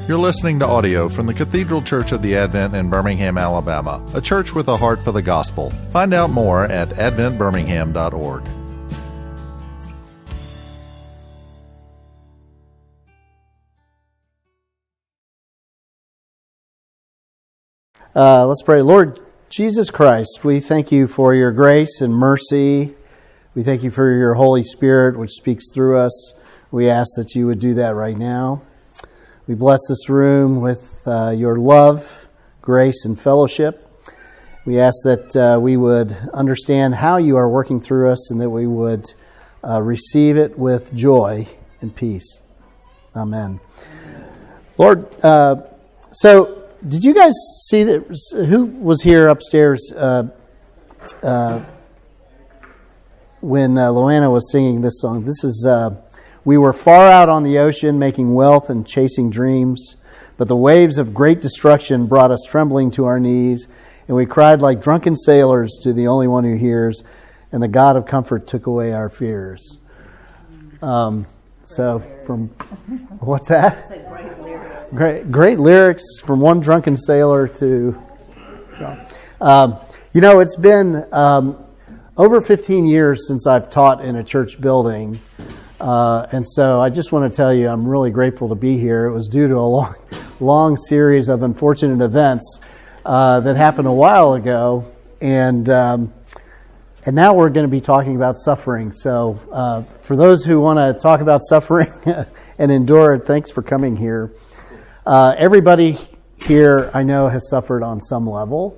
You're listening to audio from the Cathedral Church of the Advent in Birmingham, Alabama, a church with a heart for the gospel. Find out more at adventbirmingham.org. Let's pray. Lord Jesus Christ, we thank you for your grace and mercy. We thank you for your Holy Spirit, which speaks through us. We ask that you would do that right now. We bless this room with your love, grace, and fellowship. We ask that we would understand how you are working through us and that we would receive it with joy and peace. Amen. Lord, so did you guys see that? Who was here upstairs when Loanna was singing this song? This is... We were far out on the ocean, making wealth and chasing dreams, but the waves of great destruction brought us trembling to our knees, and we cried like drunken sailors to the only one who hears, and the God of comfort took away our fears. So from, what's that? Great lyrics from one drunken sailor to, it's been over 15 years since I've taught in a church building. And so I just want to tell you I'm really grateful to be here. It was due to a long series of unfortunate events that happened a while ago, and now we're going to be talking about suffering. So for those who want to talk about suffering and endure it, thanks for coming here. Everybody here I know has suffered on some level.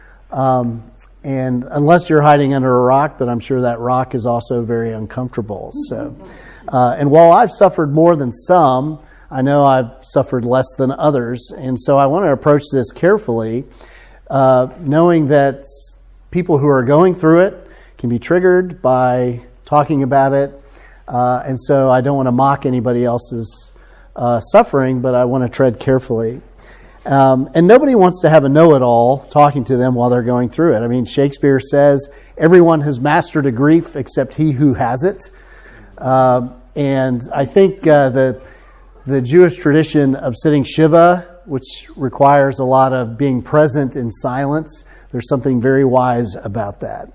And unless you're hiding under a rock, but I'm sure that rock is also very uncomfortable. So, and while I've suffered more than some, I know I've suffered less than others. And so I want to approach this carefully, knowing that people who are going through it can be triggered by talking about it. And so I don't want to mock anybody else's suffering, but I want to tread carefully. And nobody wants to have a know-it-all talking to them while they're going through it. I mean, Shakespeare says, everyone has mastered a grief except he who has it. And I think the Jewish tradition of sitting Shiva, which requires a lot of being present in silence, there's something very wise about that.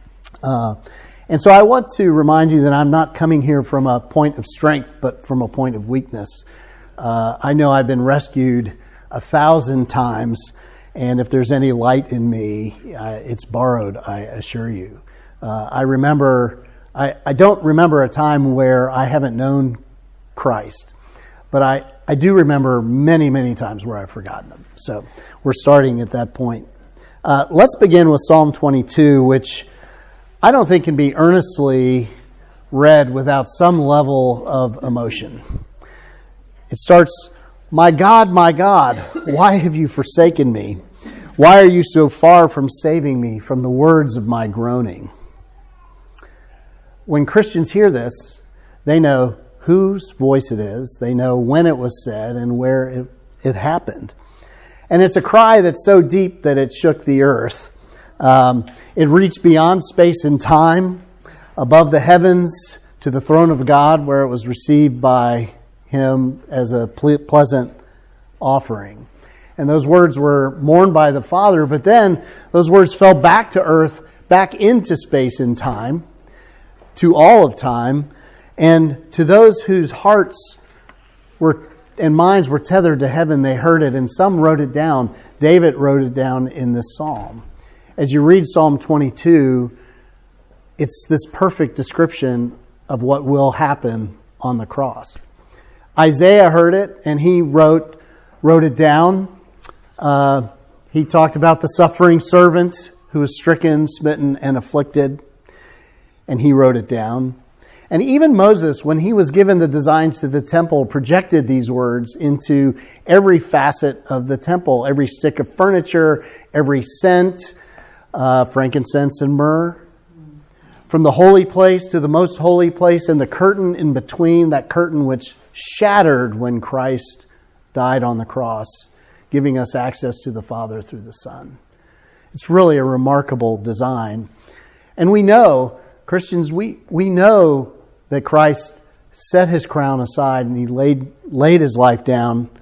And so I want to remind you that I'm not coming here from a point of strength, but from a point of weakness. I know I've been rescued 1,000 times, and if there's any light in me, it's borrowed, I assure you. I don't remember a time where I haven't known Christ, but I do remember many, many times where I've forgotten him. So we're starting at that point. Let's begin with Psalm 22, which I don't think can be earnestly read without some level of emotion. It starts, my God, why have you forsaken me? Why are you so far from saving me from the words of my groaning? When Christians hear this, they know whose voice it is, they know when it was said, and where it happened. And it's a cry that's so deep that it shook the earth. It reached beyond space and time, above the heavens, to the throne of God, where it was received by him as a pleasant offering. And those words were mourned by the Father, but then those words fell back to earth, back into space and time, to all of time, and to those whose hearts and minds were tethered to heaven, they heard it, and some wrote it down. David wrote it down in this psalm. As you read Psalm 22, it's this perfect description of what will happen on the cross. Isaiah heard it, and he wrote it down. He talked about the suffering servant who was stricken, smitten, and afflicted, and he wrote it down. And even Moses, when he was given the designs to the temple, projected these words into every facet of the temple, every stick of furniture, every scent, frankincense and myrrh. From the holy place to the most holy place, and the curtain in between, that curtain which shattered when Christ died on the cross, giving us access to the Father through the Son. It's really a remarkable design. And we know, Christians, we know that Christ set his crown aside and he laid his life down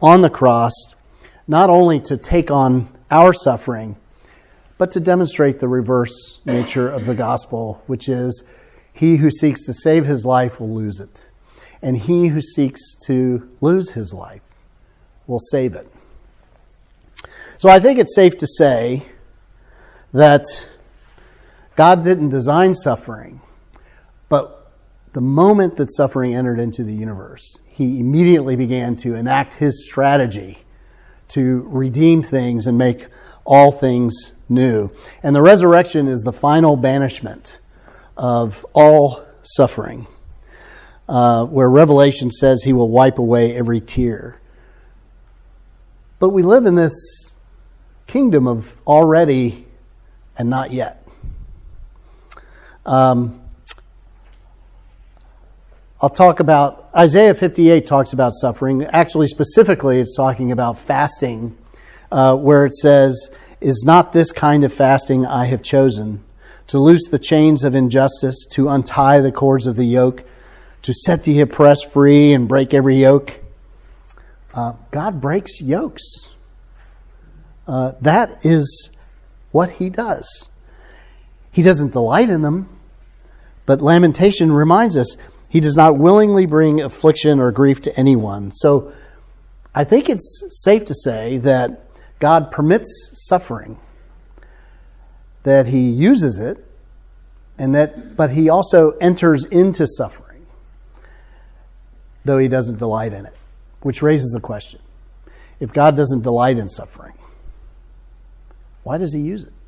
on the cross, not only to take on our suffering, but to demonstrate the reverse nature of the gospel, which is he who seeks to save his life will lose it, and he who seeks to lose his life will save it. So I think it's safe to say that God didn't design suffering, but the moment that suffering entered into the universe, he immediately began to enact his strategy to redeem things and make all things new. And the resurrection is the final banishment of all suffering, where Revelation says he will wipe away every tear. But we live in this kingdom of already and not yet. I'll talk about, Isaiah 58 talks about suffering. Actually, specifically, it's talking about fasting, where it says, "Is not this kind of fasting I have chosen, to loose the chains of injustice, to untie the cords of the yoke, to set the oppressed free and break every yoke." God breaks yokes. That is what he does. He doesn't delight in them, but Lamentation reminds us he does not willingly bring affliction or grief to anyone. So I think it's safe to say that God permits suffering, that he uses it, but he also enters into suffering, though he doesn't delight in it, which raises the question: if God doesn't delight in suffering, why does he use it?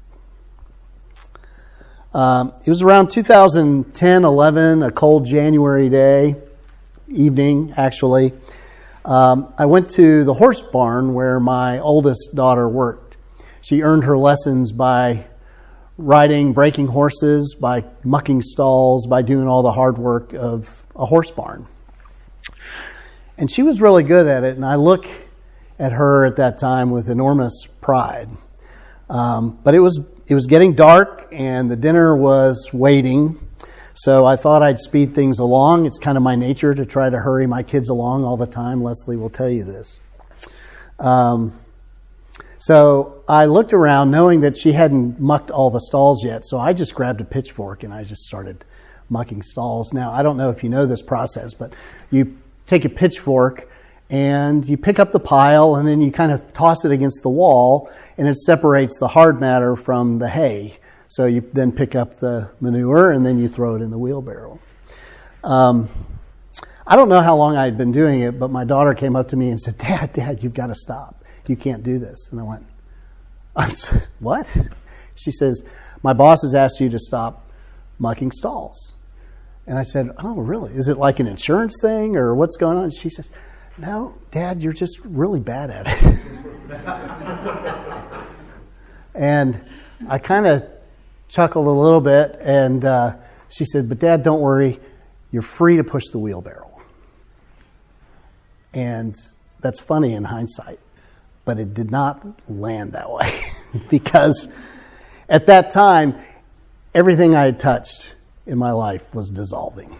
It was around 2010-11, a cold January day, evening actually. I went to the horse barn where my oldest daughter worked. She earned her lessons by riding, breaking horses, by mucking stalls, by doing all the hard work of a horse barn. And she was really good at it, and I look at her at that time with enormous pride. But it was getting dark, and the dinner was waiting, so I thought I'd speed things along. It's kind of my nature to try to hurry my kids along all the time. Leslie will tell you this. So I looked around knowing that she hadn't mucked all the stalls yet, so I just grabbed a pitchfork and I just started mucking stalls. Now, I don't know if you know this process, but you take a pitchfork and you pick up the pile and then you kind of toss it against the wall, and it separates the hard matter from the hay. So you then pick up the manure and then you throw it in the wheelbarrow. I don't know how long I had been doing it, but my daughter came up to me and said, Dad, you've got to stop. You can't do this. And I went, what? She says, my boss has asked you to stop mucking stalls. And I said, oh, really? Is it like an insurance thing or what's going on? She says, no, Dad, you're just really bad at it. And I kind of chuckled a little bit, and she said, but Dad, don't worry. You're free to push the wheelbarrow. And that's funny in hindsight, but it did not land that way because at that time, everything I had touched in my life was dissolving.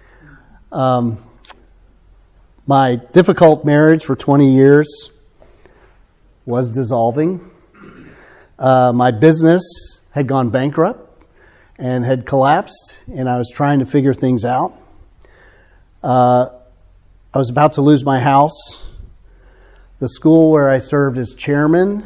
My difficult marriage for 20 years was dissolving. My business had gone bankrupt and had collapsed, and I was trying to figure things out. I was about to lose my house. The school where I served as chairman,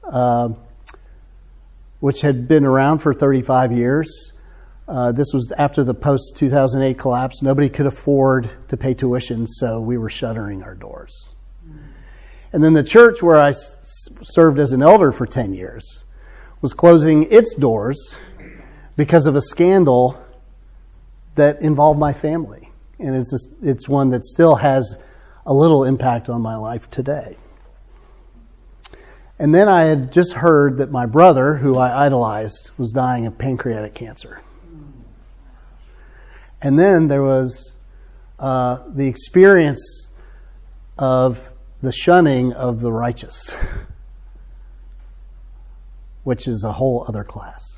which had been around for 35 years, this was after the post-2008 collapse. Nobody could afford to pay tuition, so we were shuttering our doors. And then the church where I served as an elder for 10 years was closing its doors because of a scandal that involved my family. And it's one that still has a little impact on my life today. And then I had just heard that my brother, who I idolized, was dying of pancreatic cancer. And then there was the experience of the shunning of the righteous, which is a whole other class.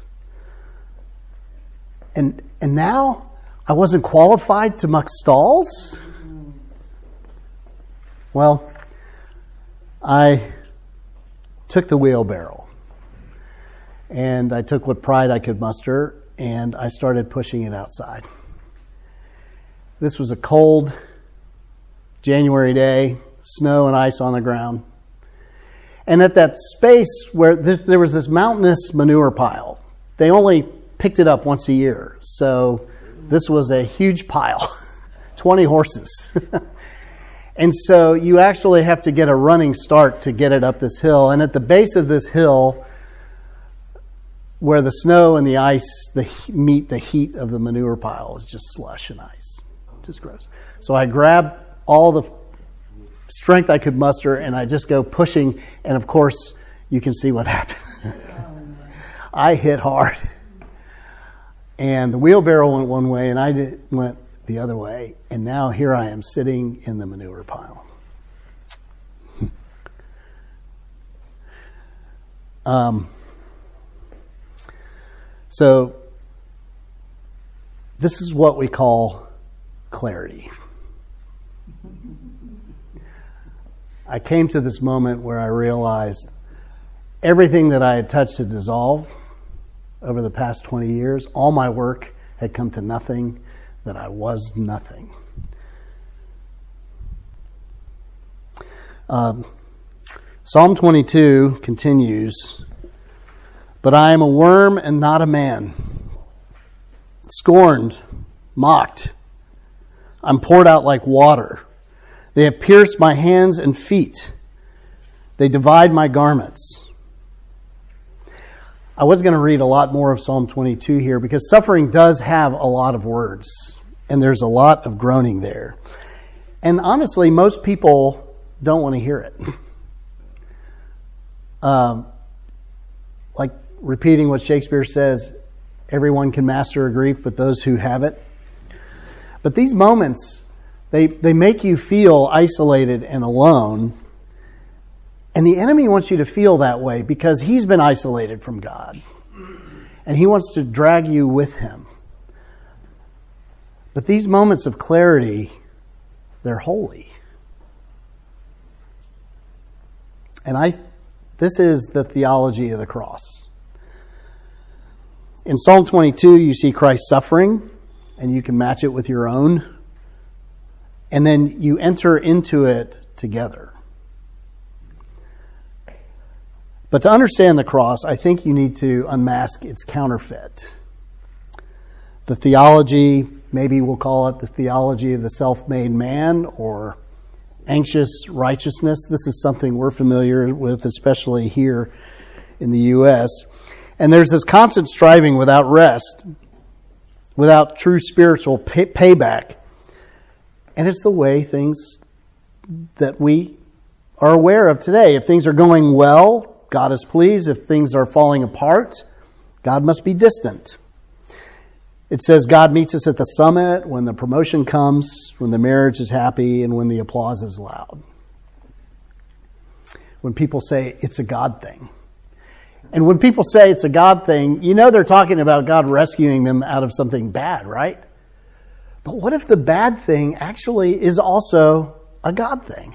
And now I wasn't qualified to muck stalls? Well, I took the wheelbarrow, and I took what pride I could muster, and I started pushing it outside. This was a cold January day, snow and ice on the ground. And at that space where there was this mountainous manure pile, they only picked it up once a year. So this was a huge pile, 20 horses. And so you actually have to get a running start to get it up this hill. And at the base of this hill, where the snow and the ice meet the heat of the manure pile, is just slush and ice. Just gross. So I grab all the strength I could muster, and I just go pushing. And of course, you can see what happened. I hit hard. And the wheelbarrow went one way, and I went the other way, and now here I am sitting in the manure pile. So this is what we call clarity. I came to this moment where I realized everything that I had touched had dissolved over the past 20 years. All my work had come to nothing, that I was nothing. Psalm 22 continues, "But I am a worm and not a man, scorned, mocked. I'm poured out like water. They have pierced my hands and feet. They divide my garments." I was going to read a lot more of Psalm 22 here because suffering does have a lot of words, and there's a lot of groaning there. And honestly, most people don't want to hear it. Like repeating what Shakespeare says, everyone can master a grief, but those who have it. But these moments, they make you feel isolated and alone. And the enemy wants you to feel that way because he's been isolated from God. And he wants to drag you with him. But these moments of clarity, they're holy. And this is the theology of the cross. In Psalm 22, you see Christ suffering, and you can match it with your own. And then you enter into it together. But to understand the cross, I think you need to unmask its counterfeit. The theology, maybe we'll call it the theology of the self-made man or anxious righteousness. This is something we're familiar with, especially here in the U.S. And there's this constant striving without rest, without true spiritual payback. And it's the way things that we are aware of today. If things are going well, God is pleased. If things are falling apart, God must be distant. It says God meets us at the summit when the promotion comes, when the marriage is happy, and when the applause is loud. When people say it's a God thing. And when people say it's a God thing, you know they're talking about God rescuing them out of something bad, right? But what if the bad thing actually is also a God thing?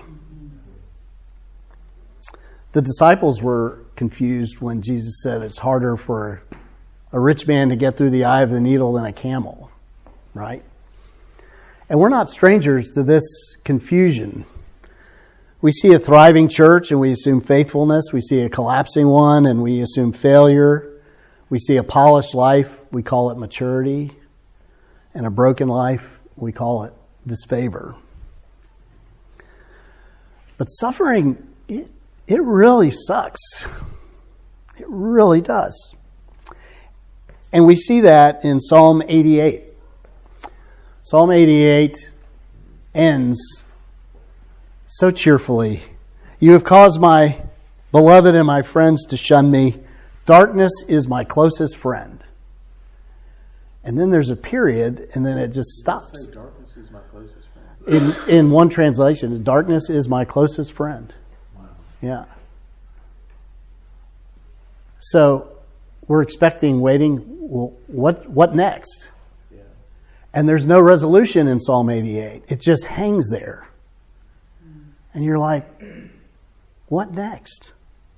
The disciples were confused when Jesus said it's harder for a rich man to get through the eye of the needle than a camel, right? And we're not strangers to this confusion. We see a thriving church and we assume faithfulness. We see a collapsing one and we assume failure. We see a polished life, we call it maturity. And a broken life, we call it disfavor. But suffering, it really sucks. It really does. And we see that in Psalm 88. Psalm 88 ends so cheerfully. "You have caused my beloved and my friends to shun me. Darkness is my closest friend." And then there's a period, and then it just stops. Darkness is my closest friend. In one translation, darkness is my closest friend. Wow. Yeah. So we're waiting, well, what next? Yeah. And there's no resolution in Psalm 88. It just hangs there. And you're like, What next?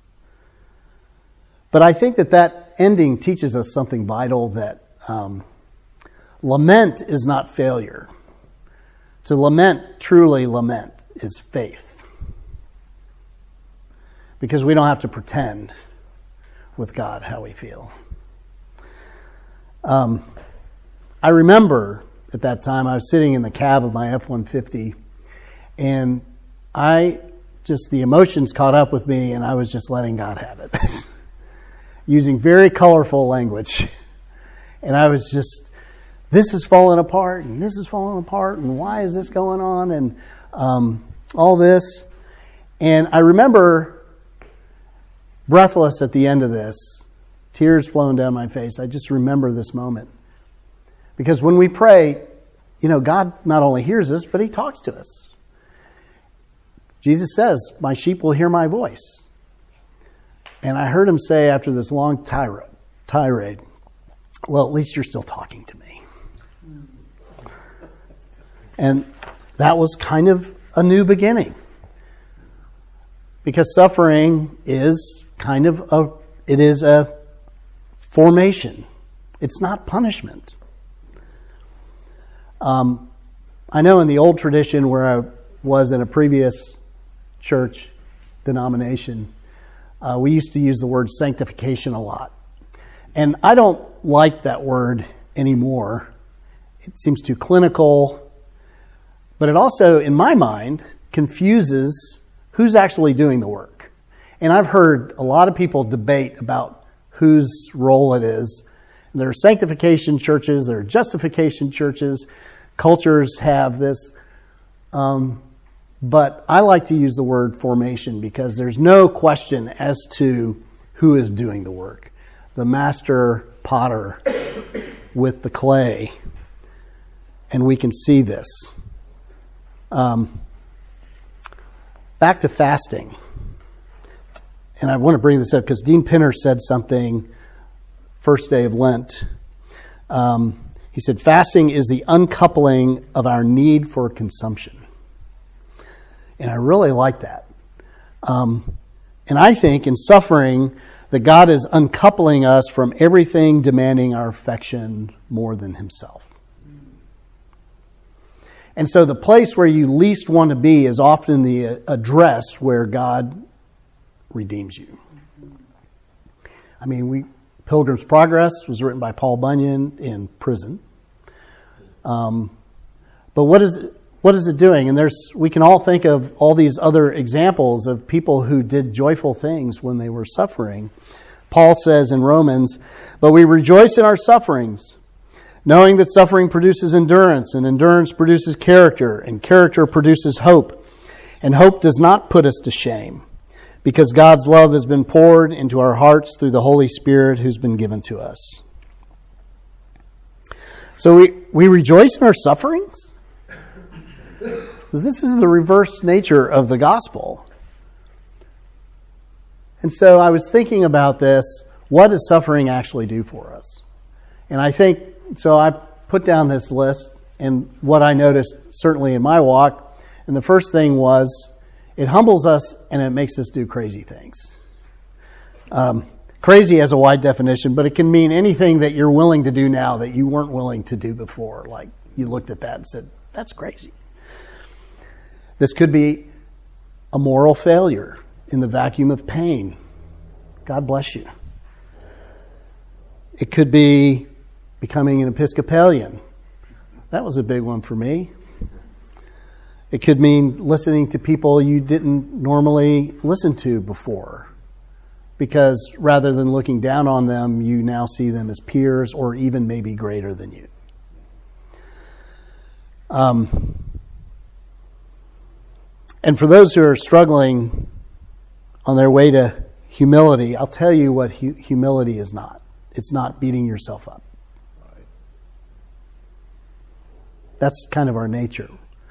But I think that ending teaches us something vital, that lament is not failure. To lament, truly lament, is faith. Because we don't have to pretend with God how we feel. I remember at that time I was sitting in the cab of my F-150, and the emotions caught up with me, and I was just letting God have it. Using very colorful language. And I was just, this is falling apart, and this is falling apart, and why is this going on, and all this. And I remember, breathless at the end of this, tears flowing down my face. I just remember this moment. Because when we pray, God not only hears us, but He talks to us. Jesus says, my sheep will hear my voice. And I heard Him say after this long tirade, well, at least you're still talking to me. And that was kind of a new beginning. Because suffering is it is a formation. It's not punishment. I know in the old tradition where I was in a previous church denomination, we used to use the word sanctification a lot. And I don't like that word anymore. It seems too clinical. But it also, in my mind, confuses who's actually doing the work. And I've heard a lot of people debate about whose role it is. There are sanctification churches, there are justification churches. Cultures have this. But I like to use the word formation because there's no question as to who is doing the work. The master potter with the clay. And we can see this. Back to fasting. And I want to bring this up because Dean Pinner said something first day of Lent. He said, fasting is the uncoupling of our need for consumption. And I really like that. And I think in suffering that God is uncoupling us from everything demanding our affection more than Himself. And so the place where you least want to be is often the address where God redeems you. I mean, Pilgrim's Progress was written by Paul Bunyan in prison. But what is it doing? And we can all think of all these other examples of people who did joyful things when they were suffering. Paul says in Romans, but we rejoice in our sufferings, knowing that suffering produces endurance, and endurance produces character, and character produces hope. And hope does not put us to shame, because God's love has been poured into our hearts through the Holy Spirit who's been given to us. So we rejoice in our sufferings? This is the reverse nature of the gospel. And so I was thinking about this. What does suffering actually do for us? And I think, so I put down this list and what I noticed certainly in my walk. And the first thing was, it humbles us and it makes us do crazy things. Crazy has a wide definition, but it can mean anything that you're willing to do now that you weren't willing to do before. Like you looked at that and said, that's crazy. This could be a moral failure in the vacuum of pain. God bless you. It could be becoming an Episcopalian. That was a big one for me. It could mean listening to people you didn't normally listen to before. Because rather than looking down on them, you now see them as peers or even maybe greater than you. And for those who are struggling on their way to humility, I'll tell you what humility is not. It's not beating yourself up. That's kind of our nature.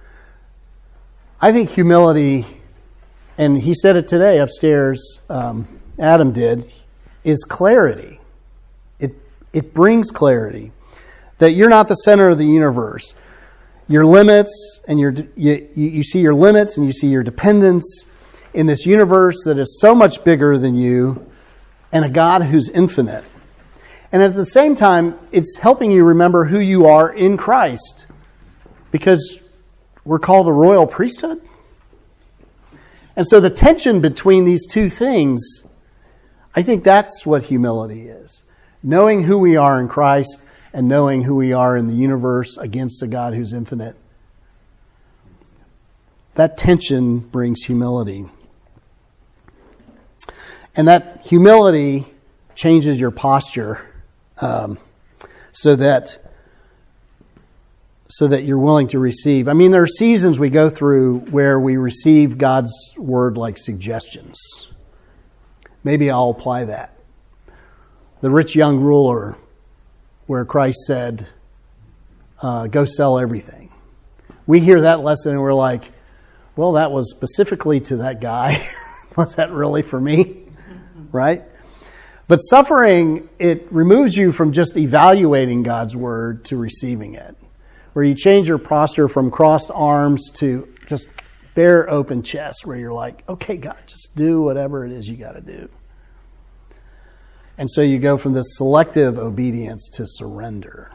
I think humility, and he said it today upstairs, Adam did, is clarity. It brings clarity. That you're not the center of the universe. Your limits, and you see your limits, and you see your dependence, in this universe that is so much bigger than you, and a God who's infinite. And at the same time, it's helping you remember who you are in Christ, because we're called a royal priesthood. And so the tension between these two things, I think that's what humility is. Knowing who we are in Christ and knowing who we are in the universe against a God who's infinite. That tension brings humility. And that humility changes your posture so that you're willing to receive. I mean, there are seasons we go through where we receive God's word like suggestions. Maybe I'll apply that. The rich young ruler, where Christ said, go sell everything. We hear that lesson and we're like, well, that was specifically to that guy. Was that really for me? Right? But suffering, it removes you from just evaluating God's word to receiving it. Where you change your posture from crossed arms to just bare open chest, where you're like, okay, God, just do whatever it is you got to do. And so you go from this selective obedience to surrender.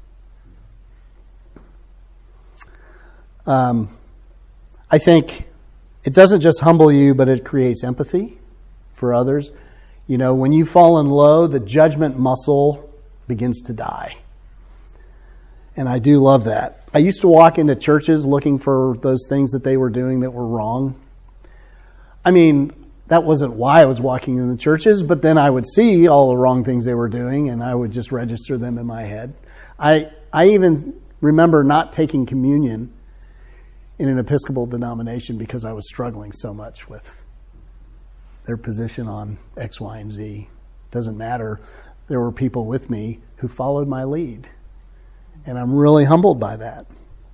I think it doesn't just humble you, but it creates empathy for others. You know, when you fall in low, the judgment muscle begins to die. And I do love that. I used to walk into churches looking for those things that they were doing that were wrong. I mean, that wasn't why I was walking in the churches, but then I would see all the wrong things they were doing, and I would just register them in my head. I even remember not taking communion in an Episcopal denomination because I was struggling so much with their position on X, Y, and Z. Doesn't matter. There were people with me who followed my lead. And I'm really humbled by that.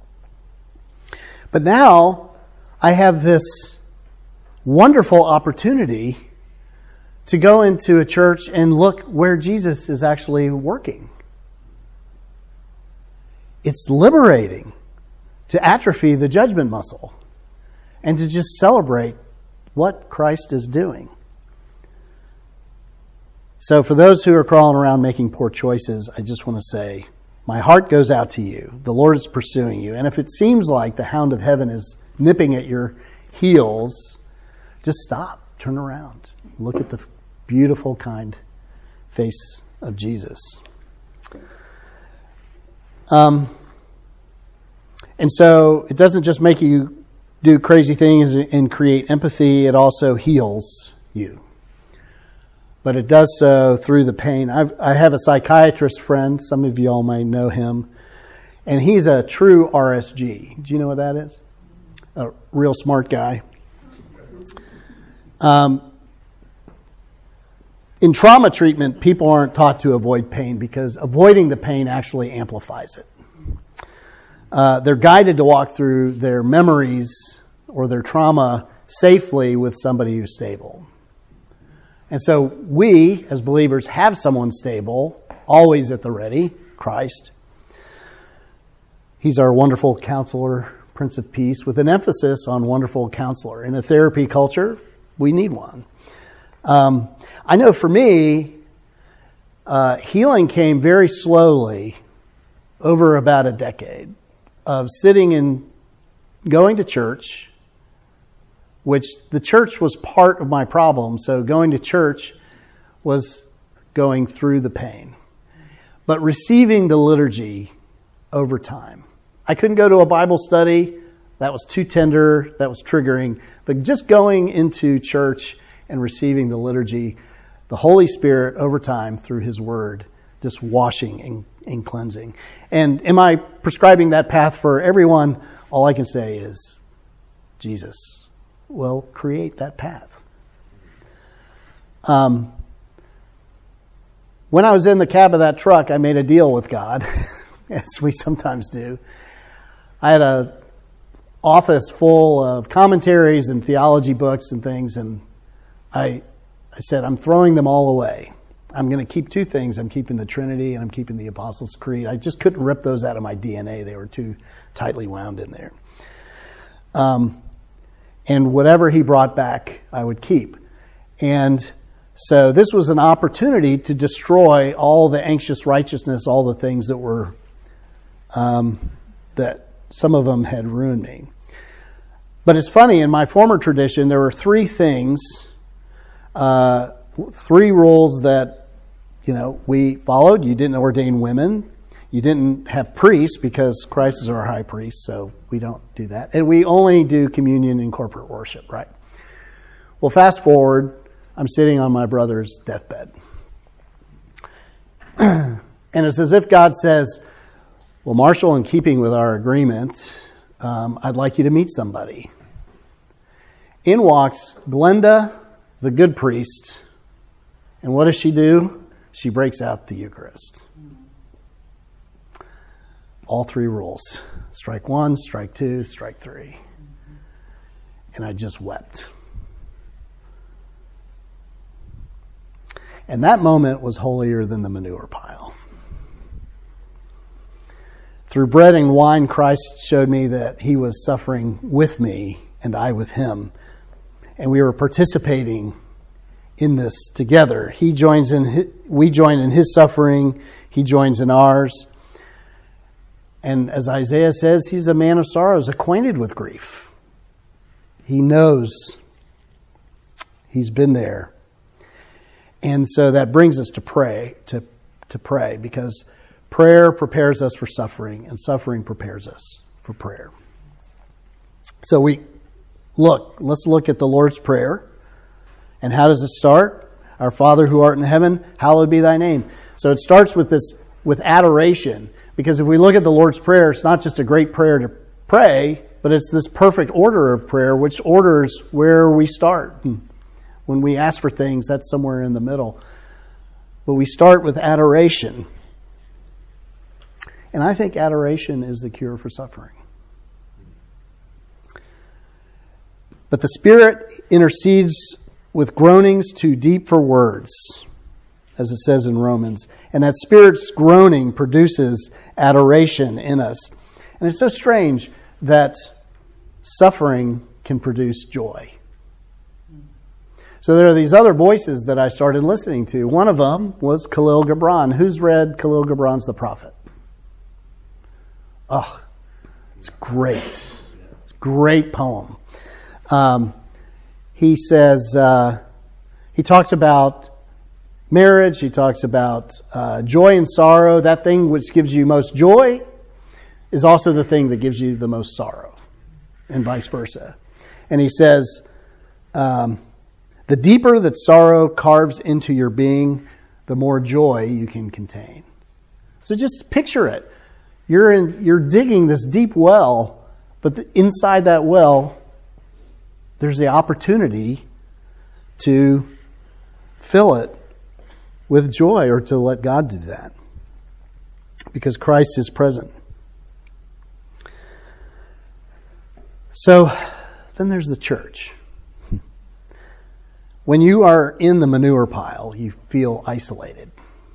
But now I have this wonderful opportunity to go into a church and look where Jesus is actually working. It's liberating to atrophy the judgment muscle and to just celebrate what Christ is doing. So for those who are crawling around making poor choices, I just want to say, my heart goes out to you. The Lord is pursuing you. And if it seems like the hound of heaven is nipping at your heels, just stop, turn around. Look at the beautiful, kind face of Jesus. And so it doesn't just make you do crazy things and create empathy, it also heals you. But it does so through the pain. I have a psychiatrist friend. Some of you all might know him. And he's a true RSG. Do you know what that is? A real smart guy. In trauma treatment, people aren't taught to avoid pain because avoiding the pain actually amplifies it. They're guided to walk through their memories or their trauma safely with somebody who's stable. And so we, as believers, have someone stable, always at the ready, Christ. He's our wonderful counselor, Prince of Peace, with an emphasis on wonderful counselor. In a therapy culture, we need one. I know for me, healing came very slowly over about a decade of sitting and going to church, which the church was part of my problem. So going to church was going through the pain. But receiving the liturgy over time. I couldn't go to a Bible study. That was too tender. That was triggering. But just going into church and receiving the liturgy, the Holy Spirit over time through His Word, just washing and cleansing. And am I prescribing that path for everyone? All I can say is Jesus will create that path. When I was in the cab of that truck, I made a deal with God, as we sometimes do. I had an office full of commentaries and theology books and things, and I said, I'm throwing them all away. I'm going to keep two things. I'm keeping the Trinity and I'm keeping the Apostles' Creed. I just couldn't rip those out of my DNA. They were too tightly wound in there. and whatever he brought back, I would keep. And so this was an opportunity to destroy all the anxious righteousness, all the things that were, that some of them had ruined me. But it's funny, in my former tradition, there were three things, three rules that, we followed. You didn't ordain women. You didn't have priests because Christ is our high priest, so we don't do that. And we only do communion in corporate worship, right? Well, fast forward, I'm sitting on my brother's deathbed. And it's as if God says, well, Marshall, in keeping with our agreement, I'd like you to meet somebody. In walks Glenda, the good priest. And what does she do? She breaks out the Eucharist. All three rules. Strike one, strike two, strike three. And I just wept. And that moment was holier than the manure pile. Through bread and wine, Christ showed me that he was suffering with me and I with him. And we were participating in this together. We join in his suffering. He joins in ours. And as Isaiah says, he's a man of sorrows, acquainted with grief. He knows. He's been there. And so that brings us to pray, to pray, because prayer prepares us for suffering, and suffering prepares us for prayer. So let's look at the Lord's Prayer. And how does it start? Our Father who art in heaven, hallowed be thy name. So it starts with adoration. Because if we look at the Lord's Prayer, it's not just a great prayer to pray, but it's this perfect order of prayer, which orders where we start. When we ask for things, that's somewhere in the middle. But we start with adoration. And I think adoration is the cure for suffering. But the Spirit intercedes with groanings too deep for words, as it says in Romans. And that Spirit's groaning produces adoration in us. And it's so strange that suffering can produce joy. So there are these other voices that I started listening to. One of them was Khalil Gibran. Who's read Khalil Gibran's The Prophet? Oh, it's great. It's a great poem. He says, he talks about marriage. He talks about joy and sorrow. That thing which gives you most joy is also the thing that gives you the most sorrow, and vice versa. And he says, the deeper that sorrow carves into your being, the more joy you can contain. So just picture it. You're digging this deep well, but inside that well, there's the opportunity to fill it with joy, or to let God do that, because Christ is present. So then there's the church. When you are in the manure pile, you feel isolated.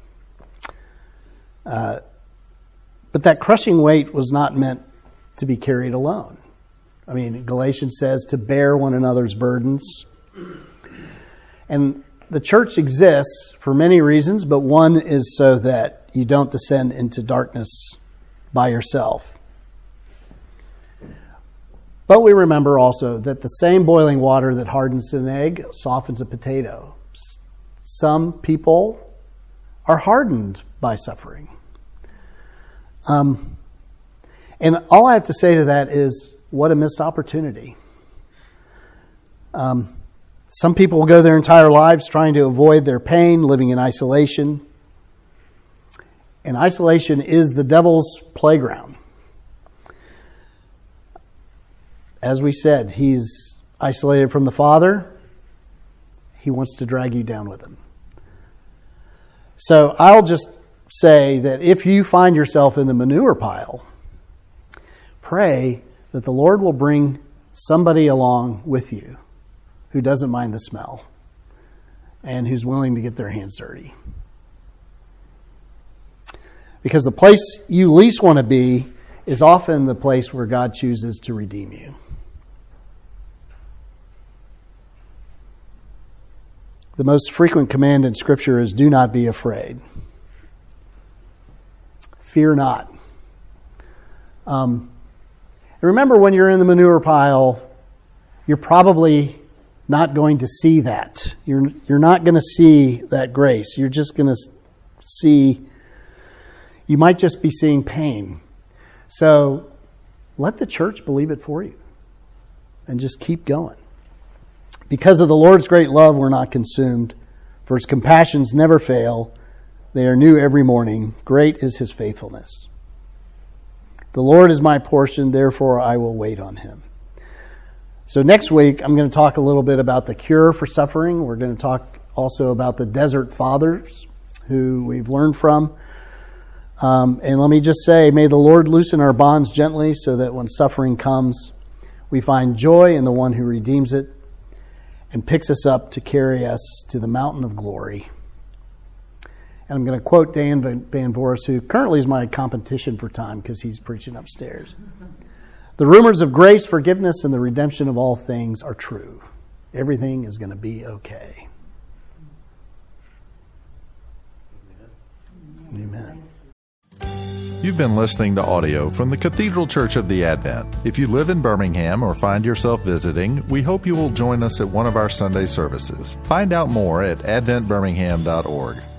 But that crushing weight was not meant to be carried alone. I mean, Galatians says to bear one another's burdens. And the church exists for many reasons, but one is so that you don't descend into darkness by yourself. But we remember also that the same boiling water that hardens an egg softens a potato. Some people are hardened by suffering. And all I have to say to that is, what a missed opportunity. Some people will go their entire lives trying to avoid their pain, living in isolation. And isolation is the devil's playground. As we said, he's isolated from the Father. He wants to drag you down with him. So I'll just say that if you find yourself in the manure pile, pray that the Lord will bring somebody along with you who doesn't mind the smell and who's willing to get their hands dirty. Because the place you least want to be is often the place where God chooses to redeem you. the most frequent command in Scripture is do not be afraid. Fear not. And remember, when you're in the manure pile, you're probably not going to see that. You're not going to see that grace. You're just going to see, you might just be seeing pain. So let the church believe it for you and just keep going. Because of the Lord's great love, we're not consumed, for his compassions never fail. They are new every morning. Great is his faithfulness. The Lord is my portion, therefore I will wait on him. So next week, I'm going to talk a little bit about the cure for suffering. We're going to talk also about the desert fathers who we've learned from. And let me just say, may the Lord loosen our bonds gently so that when suffering comes, we find joy in the one who redeems it and picks us up to carry us to the mountain of glory. And I'm going to quote Dan Van Voris, who currently is my competition for time because he's preaching upstairs. The rumors of grace, forgiveness, and the redemption of all things are true. Everything is going to be okay. Amen. You've been listening to audio from the Cathedral Church of the Advent. If you live in Birmingham or find yourself visiting, we hope you will join us at one of our Sunday services. Find out more at adventbirmingham.org.